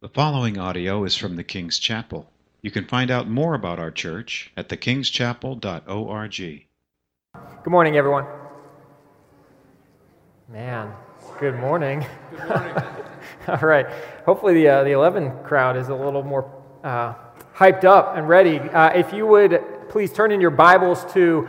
The following audio is from the King's Chapel. You can find out more about our church at thekingschapel.org. Good morning, everyone. Man, good morning. Good morning. All right. Hopefully the 11 crowd is a little more hyped up and ready. If you would please turn in your Bibles to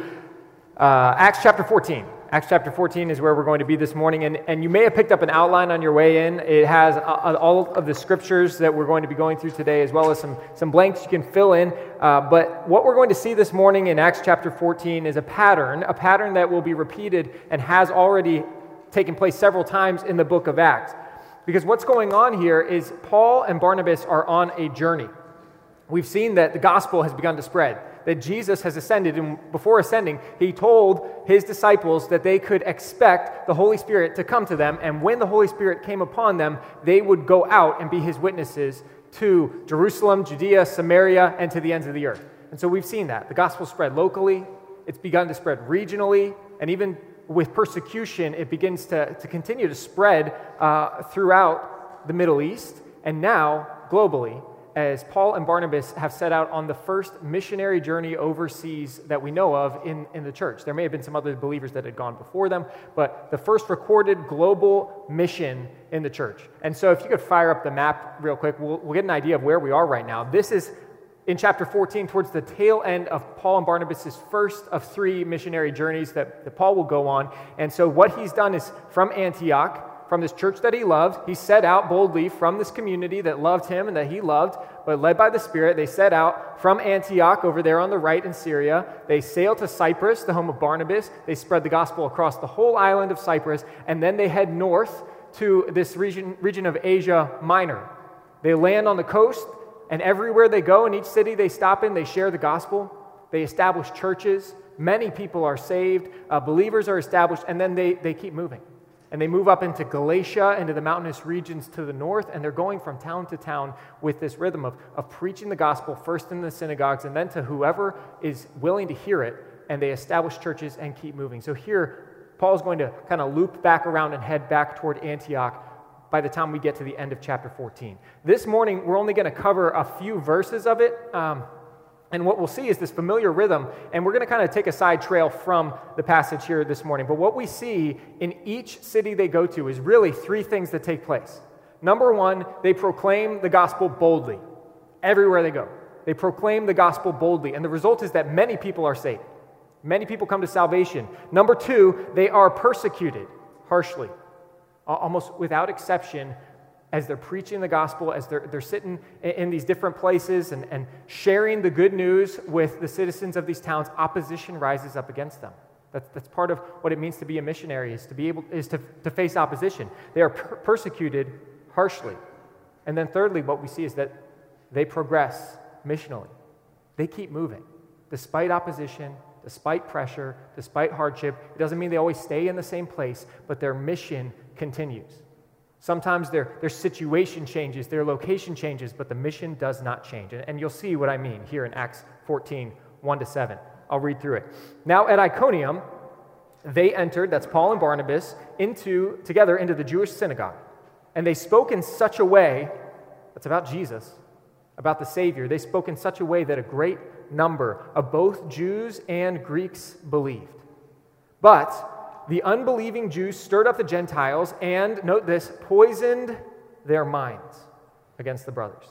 Acts chapter 14. Acts chapter 14 is where we're going to be this morning, and you may have picked up an outline on your way in. It has all of the scriptures that we're going to be going through today, as well as some blanks you can fill in. But what we're going to see this morning in Acts chapter 14 is a pattern that will be repeated and has already taken place several times in the book of Acts. Because what's going on here is Paul and Barnabas are on a journey. We've seen that the gospel has begun to spread, that Jesus has ascended, and before ascending, he told his disciples that they could expect the Holy Spirit to come to them, and when the Holy Spirit came upon them, they would go out and be his witnesses to Jerusalem, Judea, Samaria, and to the ends of the earth. And so we've seen that. The gospel spread locally, it's begun to spread regionally, and even with persecution, it begins to continue to spread throughout the Middle East, and now globally, as Paul and Barnabas have set out on the first missionary journey overseas that we know of in the church. There may have been some other believers that had gone before them, but the first recorded global mission in the church. And so if you could fire up the map real quick, we'll get an idea of where we are right now. This is in chapter 14, towards the tail end of Paul and Barnabas' first of three missionary journeys that Paul will go on. And so what he's done is from Antioch, from this church that he loved, he set out boldly from this community that loved him and that he loved, but led by the Spirit, they set out from Antioch over there on the right in Syria. They sailed to Cyprus, the home of Barnabas. They spread the gospel across the whole island of Cyprus, and then they head north to this region of Asia Minor. They land on the coast, and everywhere they go, in each city they stop in, they share the gospel. They establish churches. Many people are saved. Believers are established, and then they keep moving. And they move up into Galatia, into the mountainous regions to the north, and they're going from town to town with this rhythm of preaching the gospel, first in the synagogues, and then to whoever is willing to hear it, and they establish churches and keep moving. So here, Paul's going to kind of loop back around and head back toward Antioch by the time we get to the end of chapter 14. This morning, we're only going to cover a few verses of it, and what we'll see is this familiar rhythm, and we're going to kind of take a side trail from the passage here this morning. But what we see in each city they go to is really three things that take place. Number one, they proclaim the gospel boldly. Everywhere they go, they proclaim the gospel boldly, and the result is that many people are saved. Many people come to salvation. Number two, they are persecuted harshly, almost without exception, as they're preaching the gospel, as they're sitting in these different places and sharing the good news with the citizens of these towns, opposition rises up against them. That's part of what it means to be a missionary, is to face opposition. They are persecuted harshly. And then thirdly, what we see is that they progress missionally. They keep moving. Despite opposition, despite pressure, despite hardship, it doesn't mean they always stay in the same place, but their mission continues. Sometimes their situation changes, their location changes, but the mission does not change. And you'll see what I mean here in Acts 14, 1-7. I'll read through it. Now at Iconium, they entered, that's Paul and Barnabas, together into the Jewish synagogue. And they spoke in such a way, that's about Jesus, about the Savior. They spoke in such a way that a great number of both Jews and Greeks believed. But the unbelieving Jews stirred up the Gentiles and, note this, poisoned their minds against the brothers.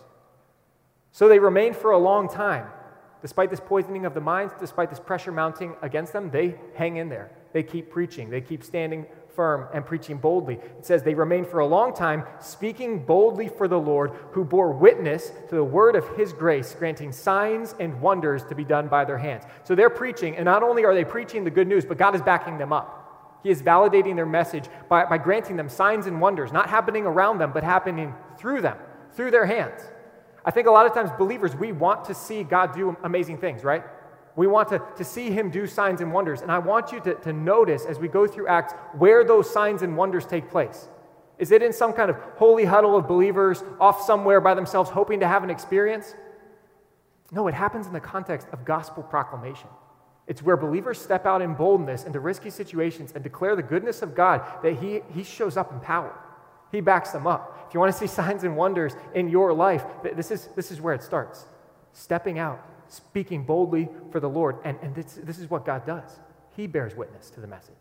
So they remained for a long time. Despite this poisoning of the minds, despite this pressure mounting against them, they hang in there. They keep preaching. They keep standing firm and preaching boldly. It says they remained for a long time, speaking boldly for the Lord, who bore witness to the word of his grace, granting signs and wonders to be done by their hands. So they're preaching, and not only are they preaching the good news, but God is backing them up. He is validating their message by granting them signs and wonders, not happening around them, but happening through them, through their hands. I think a lot of times believers, we want to see God do amazing things, right? We want to see him do signs and wonders. And I want you to notice as we go through Acts where those signs and wonders take place. Is it in some kind of holy huddle of believers off somewhere by themselves hoping to have an experience? No, it happens in the context of gospel proclamation. It's where believers step out in boldness into risky situations and declare the goodness of God, that he shows up in power. He backs them up. If you want to see signs and wonders in your life, this is where it starts. Stepping out, speaking boldly for the Lord. And this is what God does. He bears witness to the message.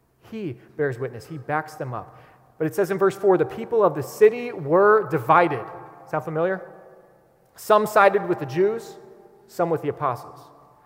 He bears witness. He backs them up. But it says in verse 4, the people of the city were divided. Sound familiar? Some sided with the Jews, some with the apostles.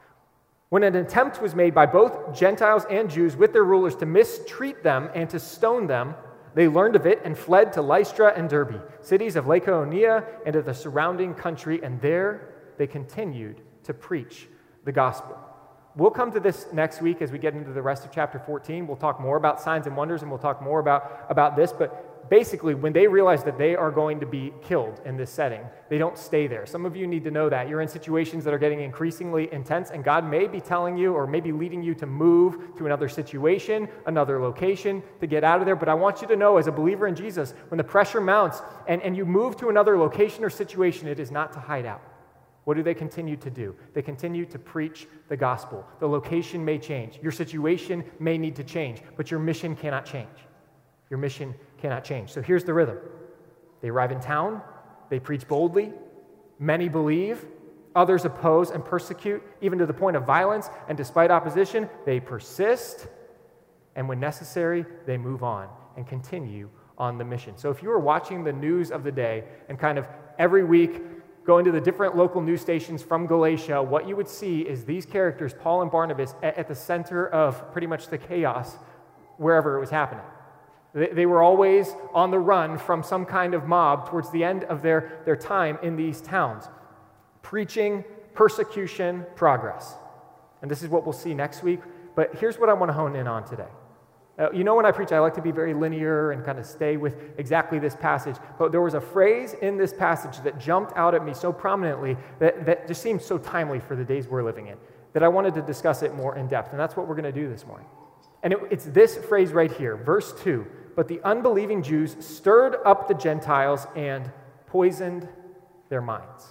When an attempt was made by both Gentiles and Jews with their rulers to mistreat them and to stone them, they learned of it and fled to Lystra and Derbe, cities of Lycaonia and of the surrounding country, and there they continued to preach the gospel. We'll come to this next week as we get into the rest of chapter 14. We'll talk more about signs and wonders, and we'll talk more about this. But basically, when they realize that they are going to be killed in this setting, they don't stay there. Some of you need to know that. You're in situations that are getting increasingly intense, and God may be telling you or maybe leading you to move to another situation, another location, to get out of there. But I want you to know, as a believer in Jesus, when the pressure mounts and you move to another location or situation, it is not to hide out. What do they continue to do? They continue to preach the gospel. The location may change. Your situation may need to change, but your mission cannot change. Your mission cannot change. So here's the rhythm. They arrive in town. They preach boldly. Many believe. Others oppose and persecute, even to the point of violence. And despite opposition, they persist. And when necessary, they move on and continue on the mission. So if you are watching the news of the day and kind of every week going to the different local news stations from Galatia, what you would see is these characters, Paul and Barnabas, at the center of pretty much the chaos wherever it was happening. They were always on the run from some kind of mob towards the end of their time in these towns. Preaching, persecution, progress. And this is what we'll see next week. But here's what I want to hone in on today. You know, when I preach, I like to be very linear and kind of stay with exactly this passage. But there was a phrase in this passage that jumped out at me so prominently that just seemed so timely for the days we're living in, that I wanted to discuss it more in depth. And that's what we're going to do this morning. And it's this phrase right here, verse 2. But the unbelieving Jews stirred up the Gentiles and poisoned their minds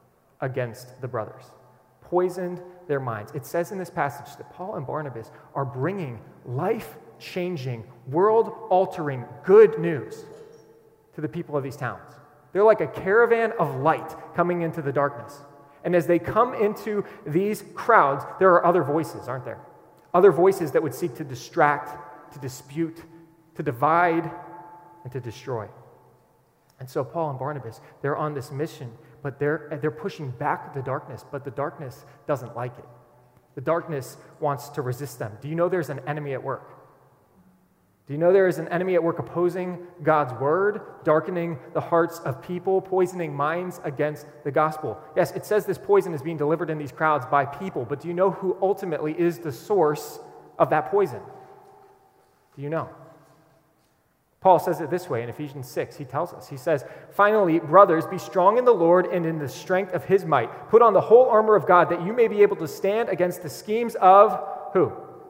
against the brothers. Poisoned their minds. It says in this passage that Paul and Barnabas are bringing life-changing, world-altering good news to the people of these towns. They're like a caravan of light coming into the darkness. And as they come into these crowds, there are other voices, aren't there? Other voices that would seek to distract, to dispute, to divide, and to destroy. And so Paul and Barnabas, they're on this mission, but they're pushing back the darkness, but the darkness doesn't like it. The darkness wants to resist them. Do you know there's an enemy at work? Do you know there is an enemy at work opposing God's word, darkening the hearts of people, poisoning minds against the gospel? Yes, it says this poison is being delivered in these crowds by people, but do you know who ultimately is the source of that poison? Do you know? Paul says it this way in Ephesians 6. He tells us, he says, "Finally, brothers, be strong in the Lord and in the strength of his might. Put on the whole armor of God that you may be able to stand against the schemes of" who?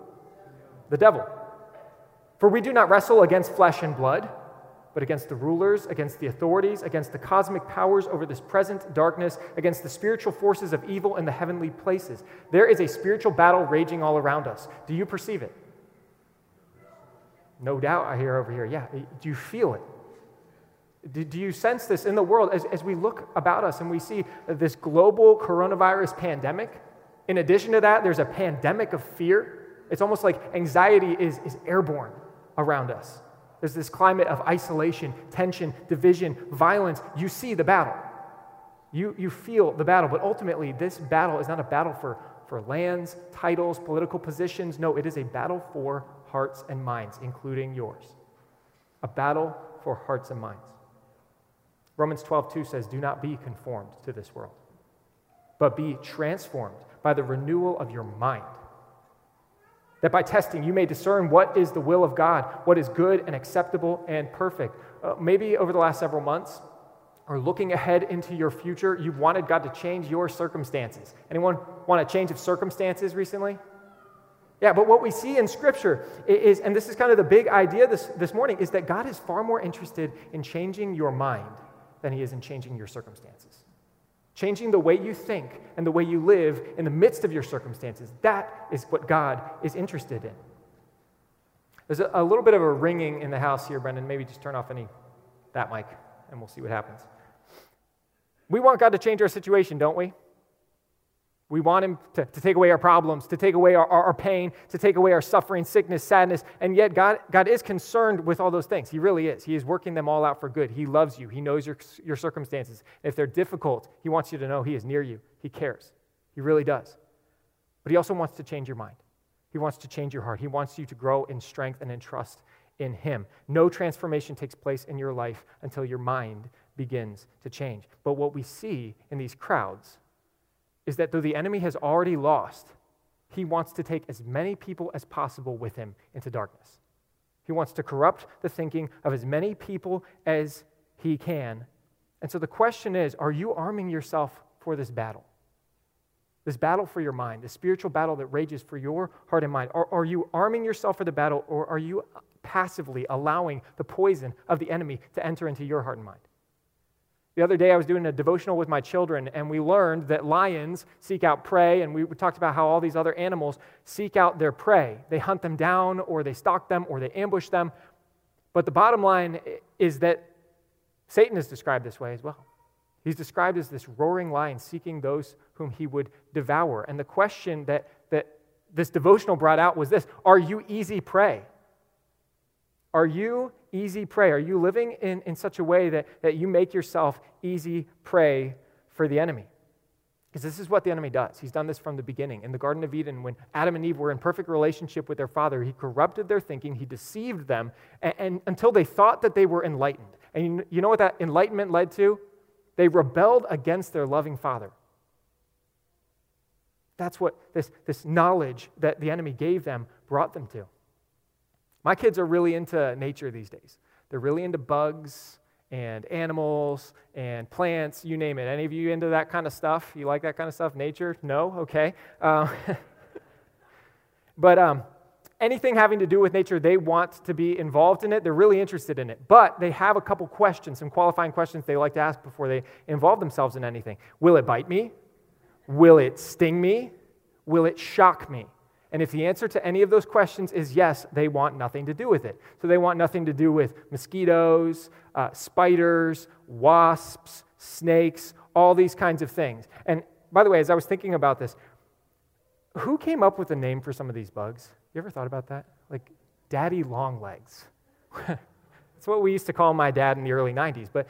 The devil. "For we do not wrestle against flesh and blood, but against the rulers, against the authorities, against the cosmic powers over this present darkness, against the spiritual forces of evil in the heavenly places. There is a spiritual battle raging all around us. Do you perceive it?" No doubt, I hear over here. Yeah, do you feel it? Do you sense this in the world as we look about us and we see this global coronavirus pandemic? In addition to that, there's a pandemic of fear. It's almost like anxiety is airborne around us. There's this climate of isolation, tension, division, violence. You see the battle. You feel the battle, but ultimately this battle is not a battle for lands, titles, political positions. No, it is a battle for hearts and minds, including yours. A battle for hearts and minds. Romans 12:2 says, "Do not be conformed to this world, but be transformed by the renewal of your mind, that by testing you may discern what is the will of God, what is good and acceptable and perfect." Maybe over the last several months, or looking ahead into your future, you've wanted God to change your circumstances. Anyone want a change of circumstances recently? Yeah, but what we see in Scripture is, and this is kind of the big idea this morning, is that God is far more interested in changing your mind than he is in changing your circumstances. Changing the way you think and the way you live in the midst of your circumstances. That is what God is interested in. There's a little bit of a ringing in the house here, Brendan. Maybe just turn off any that mic, and we'll see what happens. We want God to change our situation, don't we? We want him to take away our problems, to take away our pain, to take away our suffering, sickness, sadness, and yet God is concerned with all those things. He really is. He is working them all out for good. He loves you. He knows your circumstances. If they're difficult, he wants you to know he is near you. He cares. He really does. But he also wants to change your mind. He wants to change your heart. He wants you to grow in strength and in trust in him. No transformation takes place in your life until your mind begins to change. But what we see in these crowds is that though the enemy has already lost, he wants to take as many people as possible with him into darkness. He wants to corrupt the thinking of as many people as he can. And so the question is, are you arming yourself for this battle? This battle for your mind, the spiritual battle that rages for your heart and mind. Are you arming yourself for the battle, or are you passively allowing the poison of the enemy to enter into your heart and mind? The other day I was doing a devotional with my children, and we learned that lions seek out prey, and we talked about how all these other animals seek out their prey. They hunt them down, or they stalk them, or they ambush them. But the bottom line is that Satan is described this way as well. He's described as this roaring lion seeking those whom he would devour. And the question that this devotional brought out was this: are you easy prey? Are you easy prey? Are you living in such a way that you make yourself easy prey for the enemy? Because this is what the enemy does. He's done this from the beginning. In the Garden of Eden, when Adam and Eve were in perfect relationship with their father, he corrupted their thinking, he deceived them, and until they thought that they were enlightened. And you know what that enlightenment led to? They rebelled against their loving father. That's what this knowledge that the enemy gave them brought them to. My kids are really into nature these days. They're really into bugs and animals and plants, you name it. Any of you into that kind of stuff? You like that kind of stuff? Nature? No? Okay. But anything having to do with nature, they want to be involved in it. They're really interested in it. But they have a couple questions, some qualifying questions they like to ask before they involve themselves in anything. Will it bite me? Will it sting me? Will it shock me? And if the answer to any of those questions is yes, they want nothing to do with it. So they want nothing to do with mosquitoes, spiders, wasps, snakes, all these kinds of things. And by the way, as I was thinking about this, who came up with a name for some of these bugs? You ever thought about that? Like daddy long legs. That's what we used to call my dad in the early 90s. But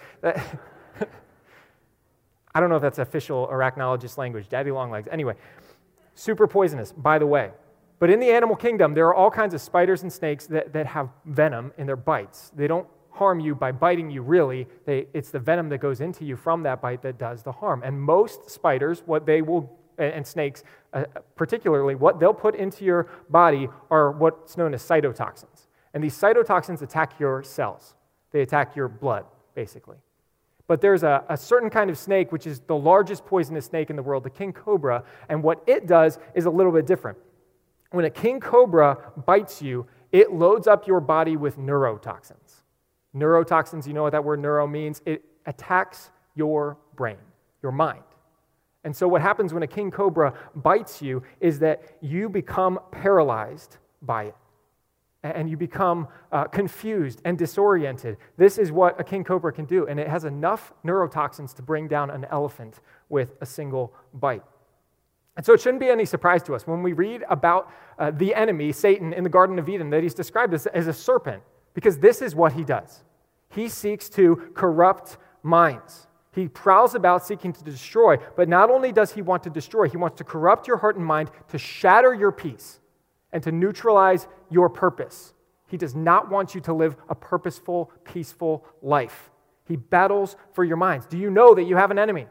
I don't know if that's official arachnologist language, daddy long legs. Anyway, super poisonous, by the way. But in the animal kingdom, there are all kinds of spiders and snakes that have venom in their bites. They don't harm you by biting you, really. It's the venom that goes into you from that bite that does the harm. And most spiders, and snakes particularly, what they'll put into your body are what's known as cytotoxins. And these cytotoxins attack your cells. They attack your blood, basically. But there's a certain kind of snake, which is the largest poisonous snake in the world, the king cobra, and what it does is a little bit different. When a king cobra bites you, it loads up your body with neurotoxins. Neurotoxins, you know what that word neuro means? It attacks your brain, your mind. And so what happens when a king cobra bites you is that you become paralyzed by it. And you become confused and disoriented. This is what a king cobra can do, and it has enough neurotoxins to bring down an elephant with a single bite. And so it shouldn't be any surprise to us when we read about the enemy, Satan, in the Garden of Eden, that he's described as a serpent, because this is what he does. He seeks to corrupt minds. He prowls about seeking to destroy, but not only does he want to destroy, he wants to corrupt your heart and mind, to shatter your peace, and to neutralize your purpose. He does not want you to live a purposeful, peaceful life. He battles for your minds. Do you know that you have an enemy?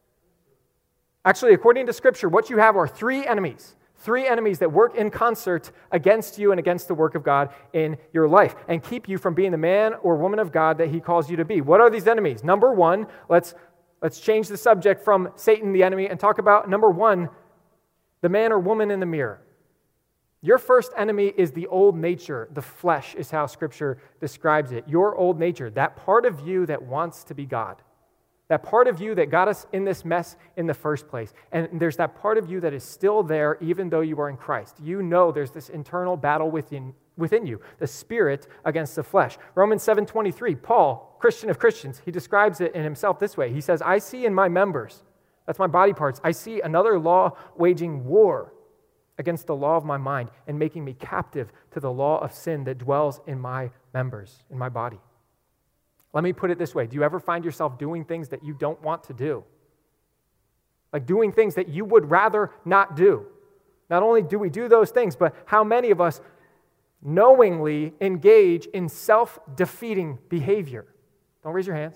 Actually, according to Scripture, what you have are three enemies that work in concert against you and against the work of God in your life and keep you from being the man or woman of God that he calls you to be. What are these enemies? Number one, let's change the subject from Satan, the enemy, and talk about, number one, the man or woman in the mirror. Your first enemy is the old nature. The flesh is how Scripture describes it. Your old nature, that part of you that wants to be God. That part of you that got us in this mess in the first place. And there's that part of you that is still there even though you are in Christ. You know there's this internal battle within you, the spirit against the flesh. Romans 7:23, Paul, Christian of Christians, he describes it in himself this way. He says, I see in my members, that's my body parts, I see another law waging war against the law of my mind and making me captive to the law of sin that dwells in my members, in my body. Let me put it this way. Do you ever find yourself doing things that you don't want to do? Like doing things that you would rather not do. Not only do we do those things, but how many of us knowingly engage in self-defeating behavior? Don't raise your hands.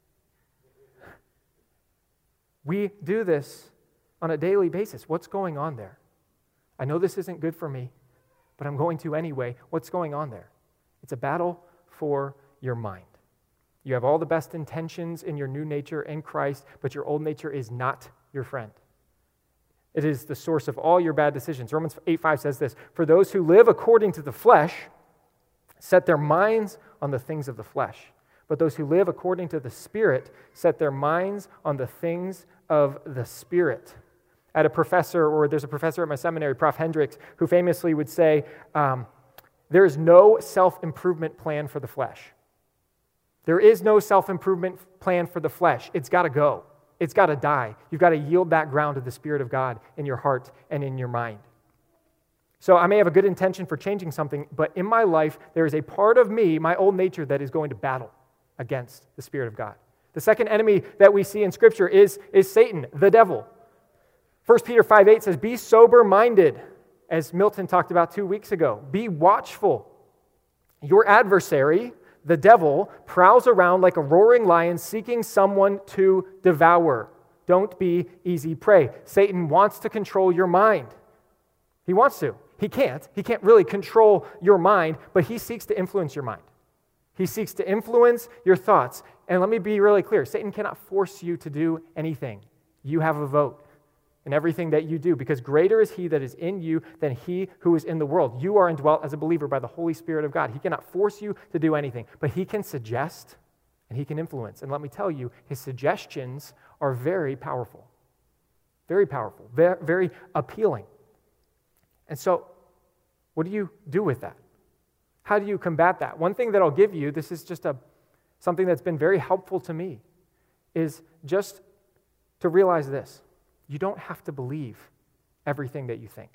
We do this on a daily basis. What's going on there? I know this isn't good for me, but I'm going to anyway. What's going on there? It's a battle for your mind. You have all the best intentions in your new nature in Christ, but your old nature is not your friend. It is the source of all your bad decisions. Romans 8:5 says this, for those who live according to the flesh set their minds on the things of the flesh, but those who live according to the Spirit set their minds on the things of the Spirit. There's a professor at my seminary, Prof. Hendricks, who famously would say, there is no self-improvement plan for the flesh. There is no self-improvement plan for the flesh. It's got to go. It's got to die. You've got to yield that ground to the Spirit of God in your heart and in your mind. So I may have a good intention for changing something, but in my life, there is a part of me, my old nature, that is going to battle against the Spirit of God. The second enemy that we see in Scripture is Satan, the devil. 1 Peter 5:8 says, be sober-minded, as Milton talked about 2 weeks ago. Be watchful. Your adversary, the devil, prowls around like a roaring lion seeking someone to devour. Don't be easy prey. Satan wants to control your mind. He wants to. He can't. He can't really control your mind, but he seeks to influence your mind. He seeks to influence your thoughts. And let me be really clear. Satan cannot force you to do anything. You have a vote in everything that you do, because greater is he that is in you than he who is in the world. You are indwelt as a believer by the Holy Spirit of God. He cannot force you to do anything, but he can suggest and he can influence. And let me tell you, his suggestions are very powerful, very appealing. And so, what do you do with that? How do you combat that? One thing that I'll give you, this is just something that's been very helpful to me, is just to realize this. You don't have to believe everything that you think.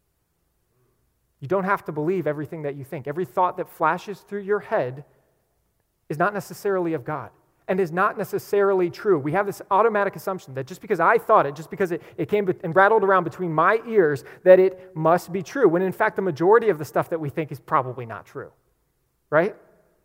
You don't have to believe everything that you think. Every thought that flashes through your head is not necessarily of God and is not necessarily true. We have this automatic assumption that just because I thought it, just because it came and rattled around between my ears, that it must be true, when in fact the majority of the stuff that we think is probably not true. Right?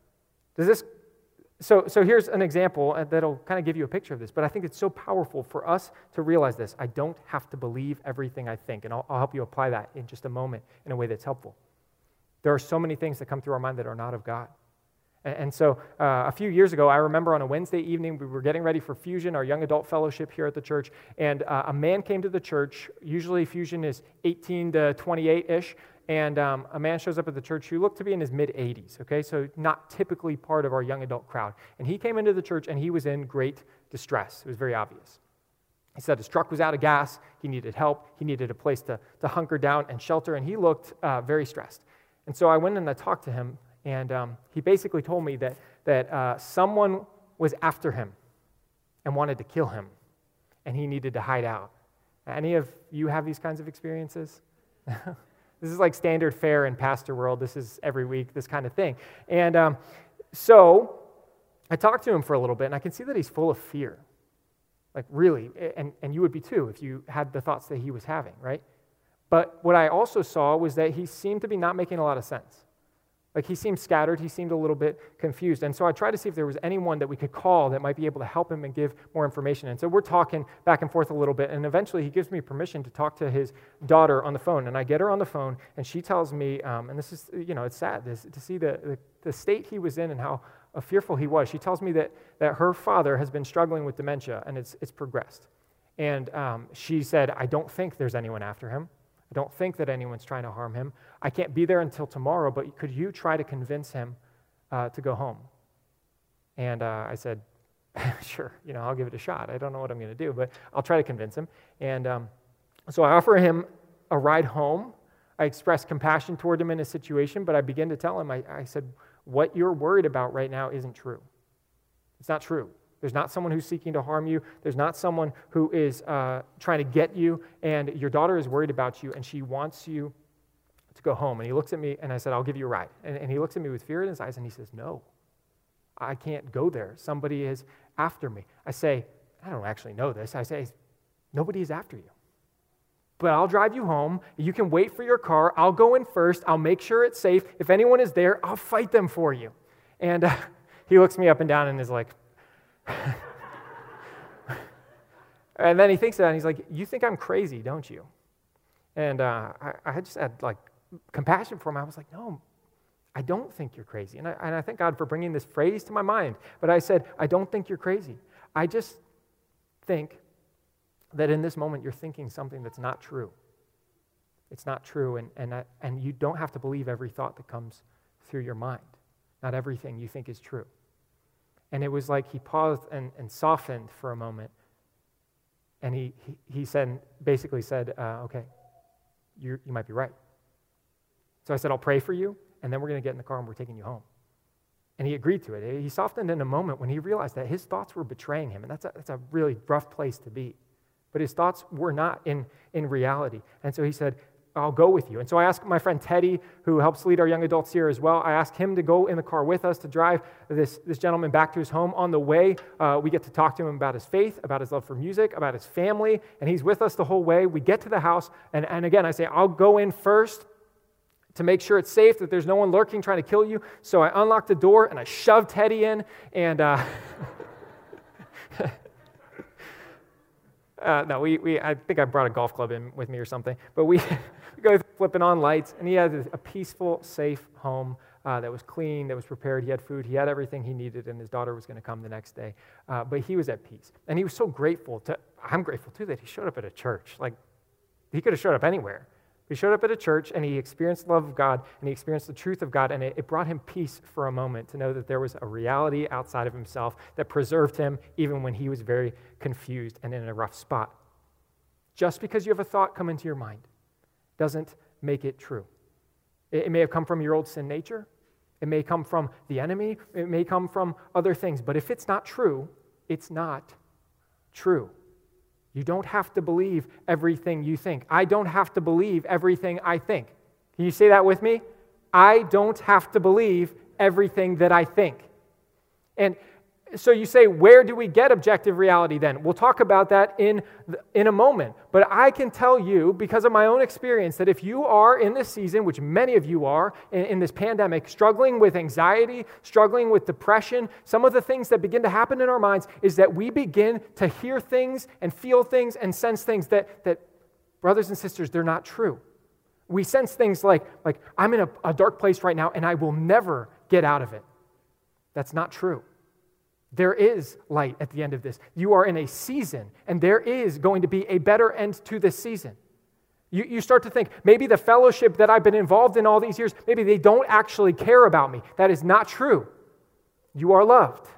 So here's an example that'll kind of give you a picture of this, but I think it's so powerful for us to realize this. I don't have to believe everything I think, and I'll help you apply that in just a moment in a way that's helpful. There are so many things that come through our mind that are not of God. And so a few years ago, I remember on a Wednesday evening, we were getting ready for Fusion, our young adult fellowship here at the church, and a man came to the church. Usually Fusion is 18 to 28-ish, and a man shows up at the church who looked to be in his mid-80s, okay? So not typically part of our young adult crowd. And he came into the church, and he was in great distress. It was very obvious. He said his truck was out of gas, he needed help, he needed a place to hunker down and shelter, and he looked very stressed. And so I went and I talked to him, and he basically told me that someone was after him and wanted to kill him, and he needed to hide out. Any of you have these kinds of experiences? This is like standard fare in pastor world. This is every week, this kind of thing. And so I talked to him for a little bit, and I can see that he's full of fear. Like really, and you would be too if you had the thoughts that he was having, right? But what I also saw was that he seemed to be not making a lot of sense. Like he seemed scattered, he seemed a little bit confused. And so I tried to see if there was anyone that we could call that might be able to help him and give more information. And so we're talking back and forth a little bit, and eventually he gives me permission to talk to his daughter on the phone. And I get her on the phone, and she tells me, and this is, it's sad to see the state he was in and how fearful he was. She tells me that her father has been struggling with dementia, and it's progressed. And she said, I don't think there's anyone after him. I don't think that anyone's trying to harm him. I can't be there until tomorrow, but could you try to convince him to go home? And I said, Sure, I'll give it a shot. I don't know what I'm going to do, but I'll try to convince him. And so I offer him a ride home. I express compassion toward him in his situation, but I begin to tell him, I said, what you're worried about right now isn't true. It's not true. There's not someone who's seeking to harm you. There's not someone who is trying to get you, and your daughter is worried about you, and she wants you to go home. And he looks at me, and I said, I'll give you a ride. And he looks at me with fear in his eyes, and he says, no, I can't go there. Somebody is after me. I say, I don't actually know this. I say, nobody is after you. But I'll drive you home. You can wait for your car. I'll go in first. I'll make sure it's safe. If anyone is there, I'll fight them for you. And he looks me up and down and is like, and then he thinks that, and he's like, you think I'm crazy, don't you? And I just had compassion for him. I was like, no, I don't think you're crazy. And I thank God for bringing this phrase to my mind. But I said, I don't think you're crazy. I just think that in this moment you're thinking something that's not true. It's not true, and you don't have to believe every thought that comes through your mind. Not everything you think is true. And it was like he paused and softened for a moment, and he basically said, okay, you might be right. So I said, I'll pray for you, and then we're going to get in the car and we're taking you home. And he agreed to it. He softened in a moment when he realized that his thoughts were betraying him, and that's a really rough place to be. But his thoughts were not in reality. And so he said, I'll go with you. And so I asked my friend Teddy, who helps lead our young adults here as well, I asked him to go in the car with us to drive this gentleman back to his home. On the way, we get to talk to him about his faith, about his love for music, about his family, and he's with us the whole way. We get to the house, and again, I say, I'll go in first to make sure it's safe, that there's no one lurking trying to kill you. So I unlocked the door, and I shoved Teddy in, and no, I think I brought a golf club in with me or something. But we go flipping on lights, and he had a peaceful, safe home that was clean, that was prepared. He had food. He had everything he needed, and his daughter was going to come the next day. But he was at peace. And he was so grateful. I'm grateful, too, that he showed up at a church. He could have showed up anywhere. He showed up at a church, and he experienced the love of God, and he experienced the truth of God, and it brought him peace for a moment to know that there was a reality outside of himself that preserved him even when he was very confused and in a rough spot. Just because you have a thought come into your mind doesn't make it true. It may have come from your old sin nature. It may come from the enemy. It may come from other things. But if it's not true, it's not true. You don't have to believe everything you think. I don't have to believe everything I think. Can you say that with me? I don't have to believe everything that I think. And so you say, where do we get objective reality then? We'll talk about that in a moment. But I can tell you, because of my own experience, that if you are in this season, which many of you are, in this pandemic, struggling with anxiety, struggling with depression, some of the things that begin to happen in our minds is that we begin to hear things and feel things and sense things that brothers and sisters, they're not true. We sense things like I'm in a dark place right now and I will never get out of it. That's not true. There is light at the end of this. You are in a season, and there is going to be a better end to this season. You start to think, maybe the fellowship that I've been involved in all these years, maybe they don't actually care about me. That is not true. You are loved.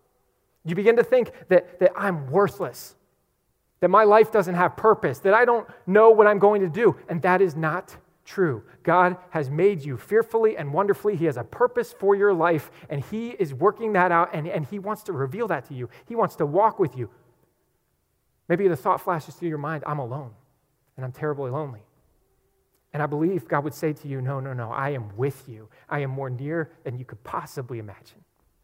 You begin to think that I'm worthless, that my life doesn't have purpose, that I don't know what I'm going to do, and that is not true. God has made you fearfully and wonderfully. He has a purpose for your life, and He is working that out, and He wants to reveal that to you. He wants to walk with you. Maybe the thought flashes through your mind, I'm alone, and I'm terribly lonely. And I believe God would say to you, no, I am with you. I am more near than you could possibly imagine.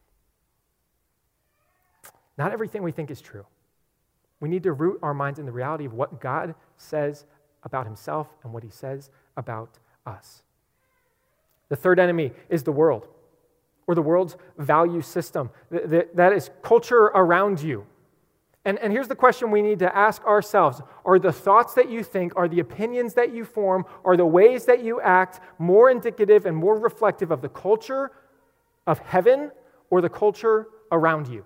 Not everything we think is true. We need to root our minds in the reality of what God says about Himself and what He says about us. The third enemy is the world, or the world's value system. That is culture around you. And here's the question we need to ask ourselves. Are the thoughts that you think, are the opinions that you form, are the ways that you act more indicative and more reflective of the culture of heaven or the culture around you?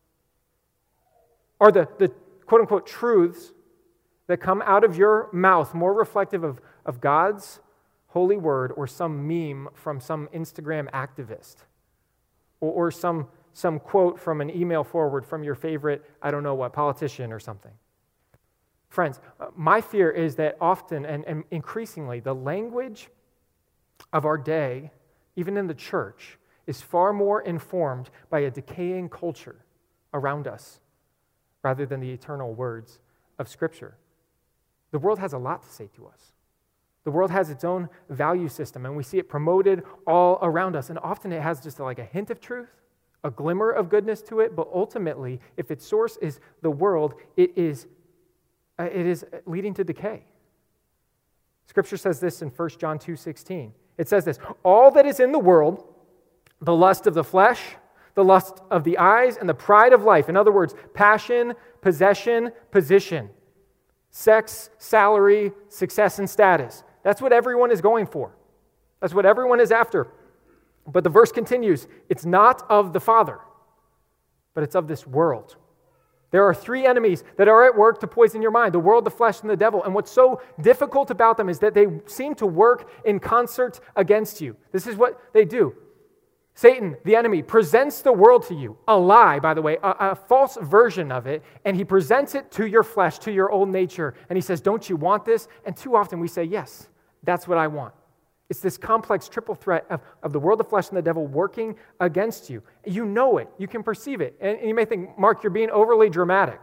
Are the quote-unquote truths that come out of your mouth more reflective of God's holy word or some meme from some Instagram activist or some some quote from an email forward from your favorite, I don't know what, politician or something. Friends, my fear is that often and increasingly the language of our day, even in the church, is far more informed by a decaying culture around us rather than the eternal words of Scripture. The world has a lot to say to us. The world has its own value system, and we see it promoted all around us. And often it has just like a hint of truth, a glimmer of goodness to it, but ultimately, if its source is the world, it is leading to decay. Scripture says this in 1 John 2:16. It says this, all that is in the world, the lust of the flesh, the lust of the eyes, and the pride of life. In other words, passion, possession, position, sex, salary, success, and status. That's what everyone is going for. That's what everyone is after. But the verse continues, it's not of the Father, but it's of this world. There are three enemies that are at work to poison your mind, the world, the flesh, and the devil. And what's so difficult about them is that they seem to work in concert against you. This is what they do. Satan, the enemy, presents the world to you, a lie, by the way, a false version of it, and he presents it to your flesh, to your old nature, and he says, don't you want this? And too often we say, yes, that's what I want. It's this complex triple threat of the world, the flesh, and the devil working against you. You know it. You can perceive it. And you may think, Mark, you're being overly dramatic.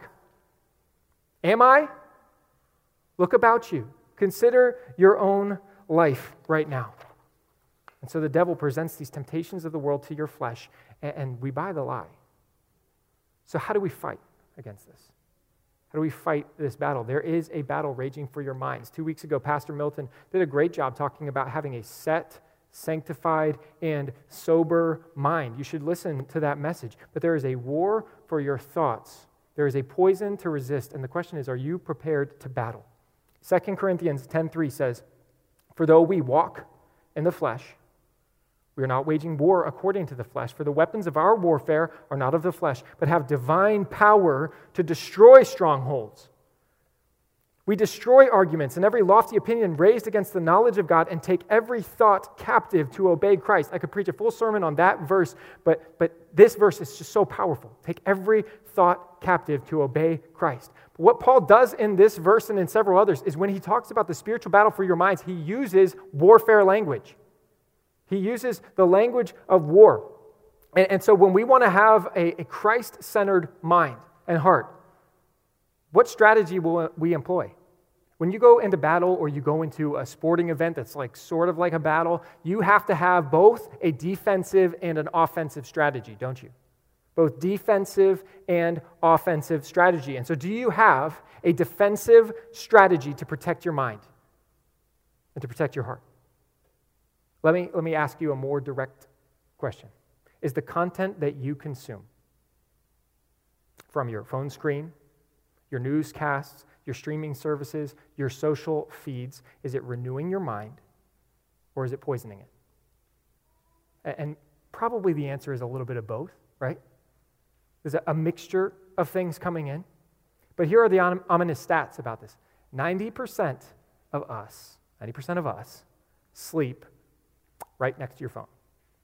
Am I? Look about you. Consider your own life right now. And so the devil presents these temptations of the world to your flesh, and we buy the lie. So how do we fight against this? How do we fight this battle? There is a battle raging for your minds. 2 weeks ago, Pastor Milton did a great job talking about having a set, sanctified, and sober mind. You should listen to that message. But there is a war for your thoughts. There is a poison to resist. And the question is, are you prepared to battle? 2 Corinthians 10:3 says, for though we walk in the flesh, we are not waging war according to the flesh, for the weapons of our warfare are not of the flesh, but have divine power to destroy strongholds. We destroy arguments and every lofty opinion raised against the knowledge of God and take every thought captive to obey Christ. I could preach a full sermon on that verse, but this verse is just so powerful. Take every thought captive to obey Christ. But what Paul does in this verse and in several others is when he talks about the spiritual battle for your minds, he uses warfare language. He uses the language of war. And so when we want to have a Christ-centered mind and heart, what strategy will we employ? When you go into battle or you go into a sporting event that's like sort of like a battle, you have to have both a defensive and an offensive strategy, don't you? Both defensive and offensive strategy. And so do you have a defensive strategy to protect your mind and to protect your heart? Let me ask you a more direct question. Is the content that you consume from your phone screen, your newscasts, your streaming services, your social feeds, is it renewing your mind or is it poisoning it? And probably the answer is a little bit of both, right? There's a mixture of things coming in. But here are the ominous stats about this. 90% of us sleep right next to your phone.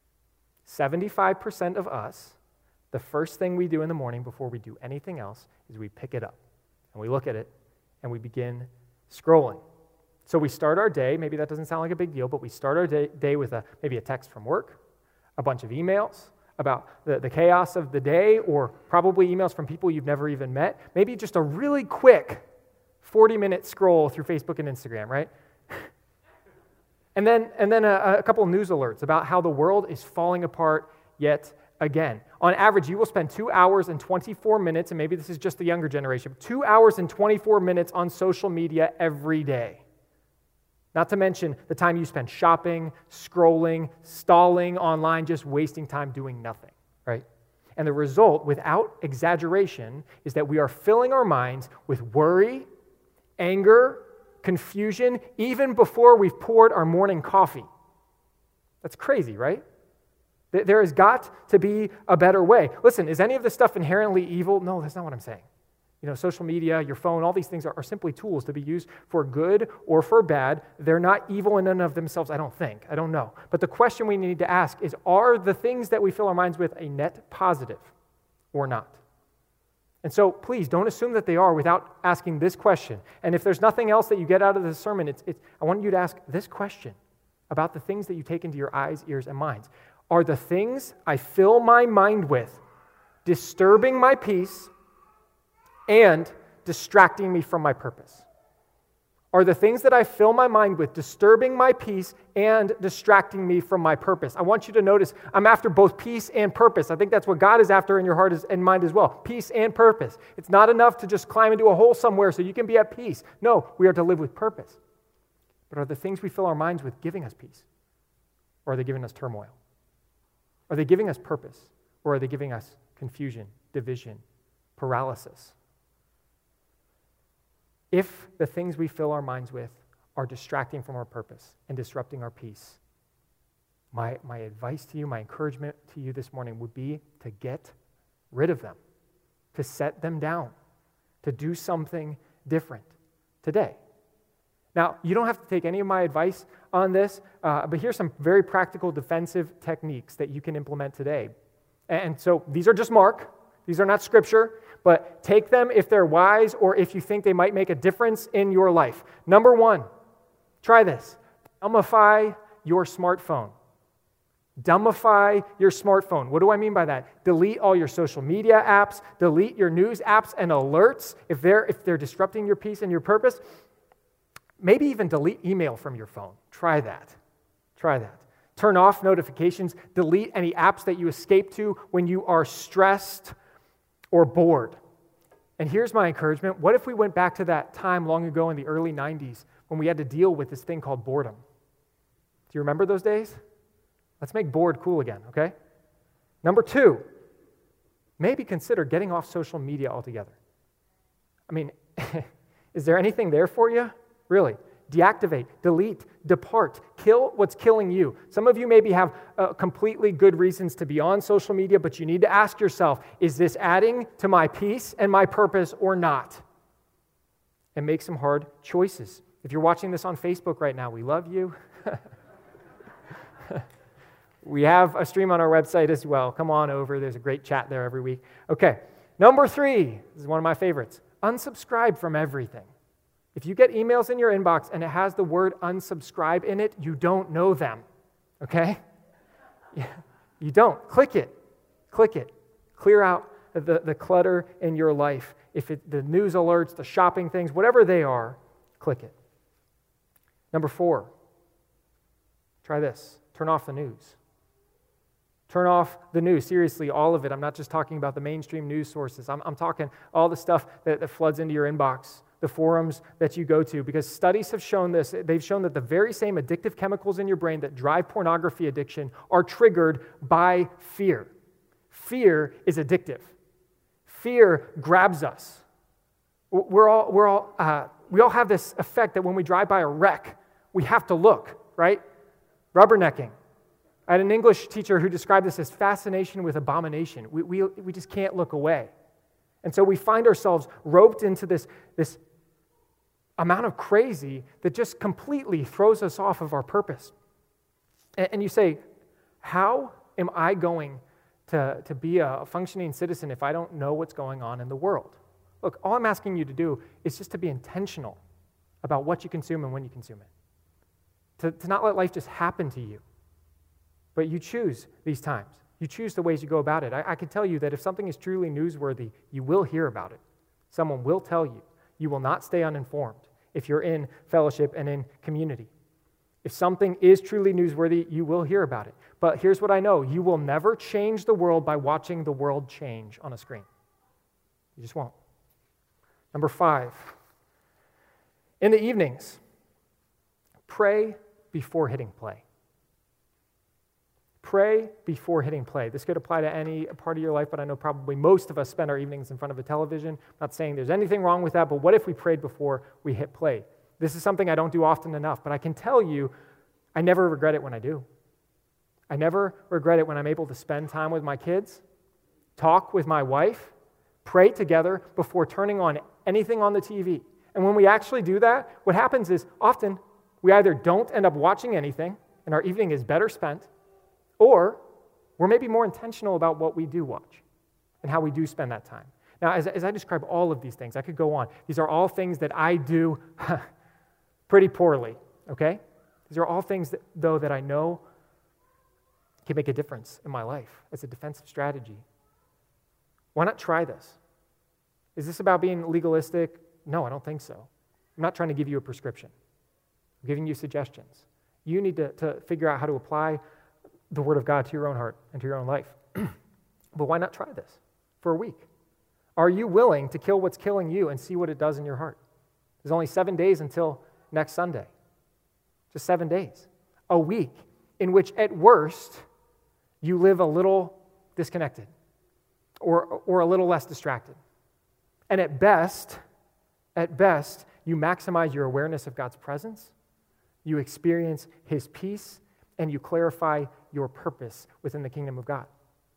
75% of us, the first thing we do in the morning before we do anything else is we pick it up and we look at it and we begin scrolling. So we start our day, maybe that doesn't sound like a big deal, but we start our day with maybe a text from work, a bunch of emails about the chaos of the day, or probably emails from people you've never even met, maybe just a really quick 40-minute scroll through Facebook and Instagram, right? And then a couple of news alerts about how the world is falling apart yet again. On average, you will spend 2 hours and 24 minutes, and maybe this is just the younger generation, 2 hours and 24 minutes on social media every day. Not to mention the time you spend shopping, scrolling, stalling online, just wasting time doing nothing, right? And the result, without exaggeration, is that we are filling our minds with worry, anger, confusion, even before we've poured our morning coffee. That's crazy, right? There has got to be a better way. Listen, is any of this stuff inherently evil? No, that's not what I'm saying. Social media, your phone, all these things are simply tools to be used for good or for bad. They're not evil in and of themselves, I don't think. I don't know. But the question we need to ask is, are the things that we fill our minds with a net positive or not? And so please don't assume that they are without asking this question. And if there's nothing else that you get out of this sermon, I want you to ask this question about the things that you take into your eyes, ears, and minds. Are the things I fill my mind with disturbing my peace and distracting me from my purpose? Are the things that I fill my mind with disturbing my peace and distracting me from my purpose? I want you to notice I'm after both peace and purpose. I think that's what God is after in your heart and mind as well. Peace and purpose. It's not enough to just climb into a hole somewhere so you can be at peace. No, we are to live with purpose. But are the things we fill our minds with giving us peace? Or are they giving us turmoil? Are they giving us purpose? Or are they giving us confusion, division, paralysis? If the things we fill our minds with are distracting from our purpose and disrupting our peace, my advice to you, my encouragement to you this morning would be to get rid of them, to set them down, to do something different today. Now, you don't have to take any of my advice on this, but here's some very practical defensive techniques that you can implement today. And so these are just Mark. These are not Scripture, but take them if they're wise or if you think they might make a difference in your life. Number one, try this. Dumbify your smartphone. Dumbify your smartphone. What do I mean by that? Delete all your social media apps, delete your news apps and alerts if they're disrupting your peace and your purpose. Maybe even delete email from your phone. Try that. Try that. Turn off notifications. Delete any apps that you escape to when you are stressed or bored. And here's my encouragement. What if we went back to that time long ago in the early 90s when we had to deal with this thing called boredom? Do you remember those days? Let's make bored cool again, okay? Number two, maybe consider getting off social media altogether. I mean, is there anything there for you? Really? Deactivate, delete, depart, kill what's killing you. Some of you maybe have completely good reasons to be on social media, but you need to ask yourself, is this adding to my peace and my purpose or not? And make some hard choices. If you're watching this on Facebook right now, we love you. We have a stream on our website as well. Come on over. There's a great chat there every week. Okay, number three, this is one of my favorites. Unsubscribe from everything. If you get emails in your inbox and it has the word unsubscribe in it, you don't know them, okay? You don't. Click it. Click it. Clear out the clutter in your life. If the news alerts, the shopping things, whatever they are, click it. Number four, try this. Turn off the news. Turn off the news. Seriously, all of it. I'm not just talking about the mainstream news sources. I'm talking all the stuff that floods into your inbox, the forums that you go to, because studies have shown this. They've shown that the very same addictive chemicals in your brain that drive pornography addiction are triggered by fear. Fear is addictive. Fear grabs us. We all have this effect that when we drive by a wreck, we have to look, right? Rubbernecking. I had an English teacher who described this as fascination with abomination. We just can't look away. And so we find ourselves roped into this amount of crazy that just completely throws us off of our purpose. And you say, how am I going to be a functioning citizen if I don't know what's going on in the world? Look, all I'm asking you to do is just to be intentional about what you consume and when you consume it. To not let life just happen to you. But you choose these times. You choose the ways you go about it. I can tell you that if something is truly newsworthy, you will hear about it. Someone will tell you. You will not stay uninformed if you're in fellowship and in community. If something is truly newsworthy, you will hear about it. But here's what I know. You will never change the world by watching the world change on a screen. You just won't. Number 5. In the evenings, pray before hitting play. Pray before hitting play. This could apply to any part of your life, but I know probably most of us spend our evenings in front of a television. I'm not saying there's anything wrong with that, but what if we prayed before we hit play? This is something I don't do often enough, but I can tell you I never regret it when I do. I never regret it when I'm able to spend time with my kids, talk with my wife, Pray together before turning on anything on the TV. And when we actually do that, what happens is often we either don't end up watching anything and our evening is better spent, or we're maybe more intentional about what we do watch and how we do spend that time. Now, as I describe all of these things, I could go on. These are all things that I do pretty poorly, okay? These are all things, that I know can make a difference in my life as a defensive strategy. Why not try this? Is this about being legalistic? No, I don't think so. I'm not trying to give you a prescription. I'm giving you suggestions. You need to figure out how to apply the Word of God to your own heart and to your own life. But why not try this for a week? Are you willing to kill what's killing you and see what it does in your heart? There's only 7 days until next Sunday. Just 7 days. A week in which at worst you live a little disconnected or a little less distracted. And at best, you maximize your awareness of God's presence, you experience His peace, and you clarify your purpose within the kingdom of God.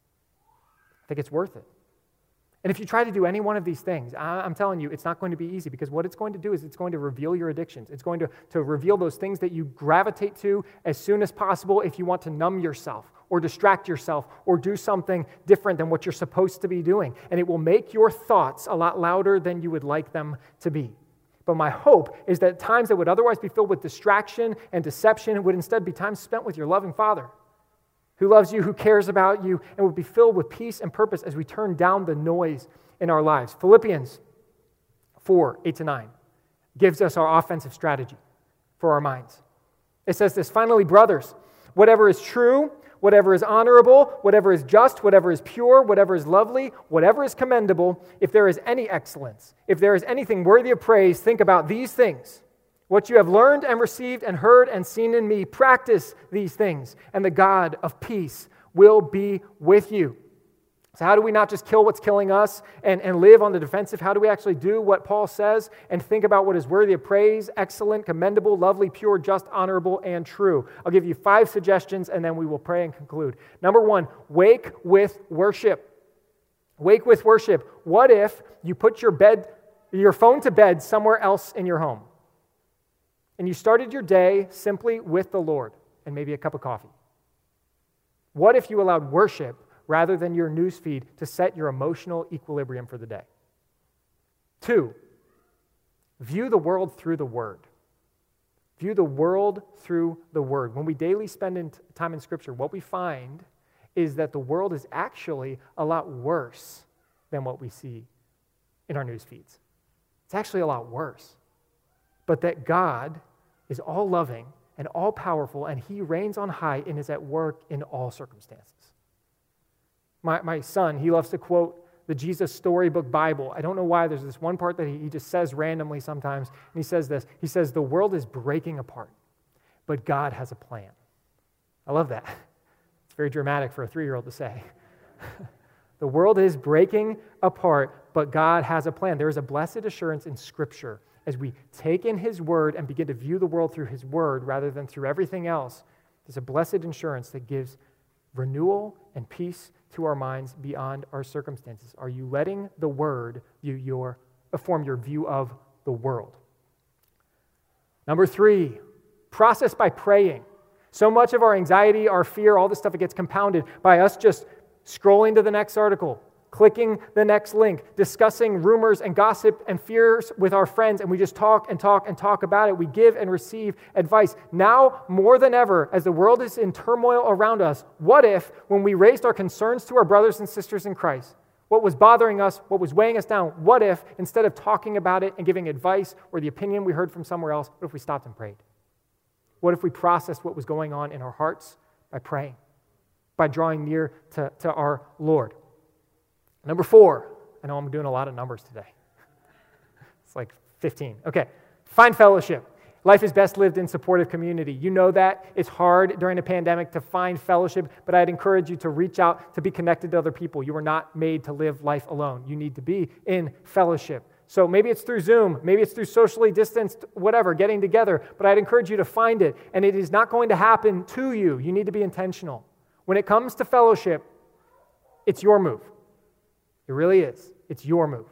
I think it's worth it. And if you try to do any one of these things, I'm telling you, it's not going to be easy, because what it's going to do is it's going to reveal your addictions. It's going to reveal those things that you gravitate to as soon as possible if you want to numb yourself or distract yourself or do something different than what you're supposed to be doing. And it will make your thoughts a lot louder than you would like them to be. But my hope is that times that would otherwise be filled with distraction and deception would instead be time spent with your loving Father, who loves you, who cares about you, and would be filled with peace and purpose as we turn down the noise in our lives. Philippians 4, 8-9 gives us our offensive strategy for our minds. It says this, "Finally, brothers, whatever is true, whatever is honorable, whatever is just, whatever is pure, whatever is lovely, whatever is commendable, if there is any excellence, if there is anything worthy of praise, think about these things. What you have learned and received and heard and seen in me, practice these things, and the God of peace will be with you." So how do we not just kill what's killing us and live on the defensive? How do we actually do what Paul says and think about what is worthy of praise, excellent, commendable, lovely, pure, just, honorable, and true? I'll give you 5 suggestions, and then we will pray and conclude. Number 1, wake with worship. Wake with worship. What if you put your phone to bed somewhere else in your home, and you started your day simply with the Lord and maybe a cup of coffee? What if you allowed worship rather than your newsfeed to set your emotional equilibrium for the day? 2, view the world through the Word. View the world through the Word. When we daily spend time in Scripture, what we find is that the world is actually a lot worse than what we see in our news feeds. It's actually a lot worse. But that God is all-loving and all-powerful, and He reigns on high and is at work in all circumstances. My son, he loves to quote the Jesus Storybook Bible. I don't know why. There's this one part that he just says randomly sometimes, and he says this. He says, "The world is breaking apart, but God has a plan." I love that. It's very dramatic for a 3-year-old to say. The world is breaking apart, but God has a plan. There is a blessed assurance in Scripture as we take in His Word and begin to view the world through His Word rather than through everything else. There's a blessed assurance that gives renewal and peace to our minds beyond our circumstances. Are you letting the Word form your view of the world? Number 3, process by praying. So much of our anxiety, our fear, all this stuff, it gets compounded by us just scrolling to the next article, clicking the next link, discussing rumors and gossip and fears with our friends, and we just talk and talk and talk about it. We give and receive advice. Now, more than ever, as the world is in turmoil around us, what if, when we raised our concerns to our brothers and sisters in Christ, what was bothering us, what was weighing us down, what if, instead of talking about it and giving advice or the opinion we heard from somewhere else, what if we stopped and prayed? What if we processed what was going on in our hearts by praying, by drawing near to our Lord? Number 4, I know I'm doing a lot of numbers today. It's like 15. Okay, find fellowship. Life is best lived in supportive community. You know that. It's hard during a pandemic to find fellowship, but I'd encourage you to reach out to be connected to other people. You are not made to live life alone. You need to be in fellowship. So maybe it's through Zoom, maybe it's through socially distanced, whatever, getting together, but I'd encourage you to find it, and it is not going to happen to you. You need to be intentional. When it comes to fellowship, it's your move. It really is. It's your move.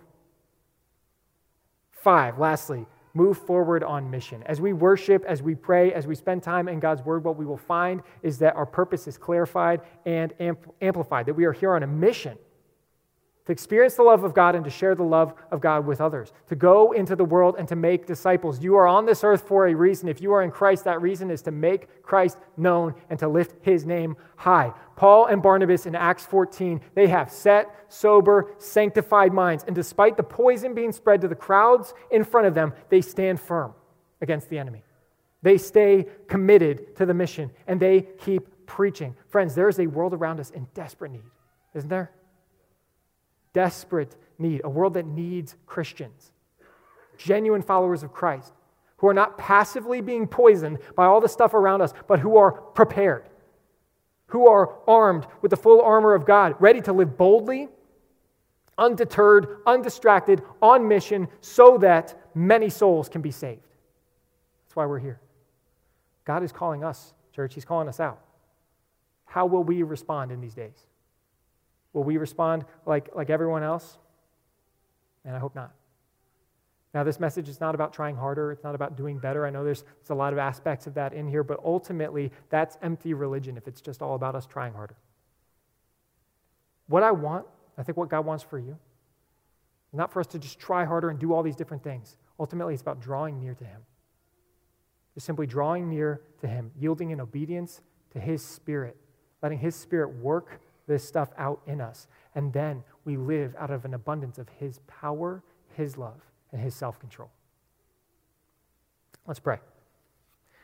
5, lastly, move forward on mission. As we worship, as we pray, as we spend time in God's Word, what we will find is that our purpose is clarified and amplified, that we are here on a mission to experience the love of God and to share the love of God with others, to go into the world and to make disciples. You are on this earth for a reason. If you are in Christ, that reason is to make Christ known and to lift his name high. Paul and Barnabas in Acts 14, they have set, sober, sanctified minds. And despite the poison being spread to the crowds in front of them, they stand firm against the enemy. They stay committed to the mission and they keep preaching. Friends, there is a world around us in desperate need, isn't there? Desperate need, a world that needs Christians, genuine followers of Christ, who are not passively being poisoned by all the stuff around us, but who are prepared, who are armed with the full armor of God, ready to live boldly, undeterred, undistracted, on mission, so that many souls can be saved. That's why we're here. God is calling us, church. He's calling us out. How will we respond in these days? Will we respond like everyone else? And I hope not. Now, this message is not about trying harder. It's not about doing better. I know there's a lot of aspects of that in here, but ultimately, that's empty religion if it's just all about us trying harder. What I want, I think what God wants for you, not for us to just try harder and do all these different things. Ultimately, it's about drawing near to him. Just simply drawing near to him, yielding in obedience to his Spirit, letting his Spirit work this stuff out in us. And then we live out of an abundance of his power, his love, and his self-control. Let's pray.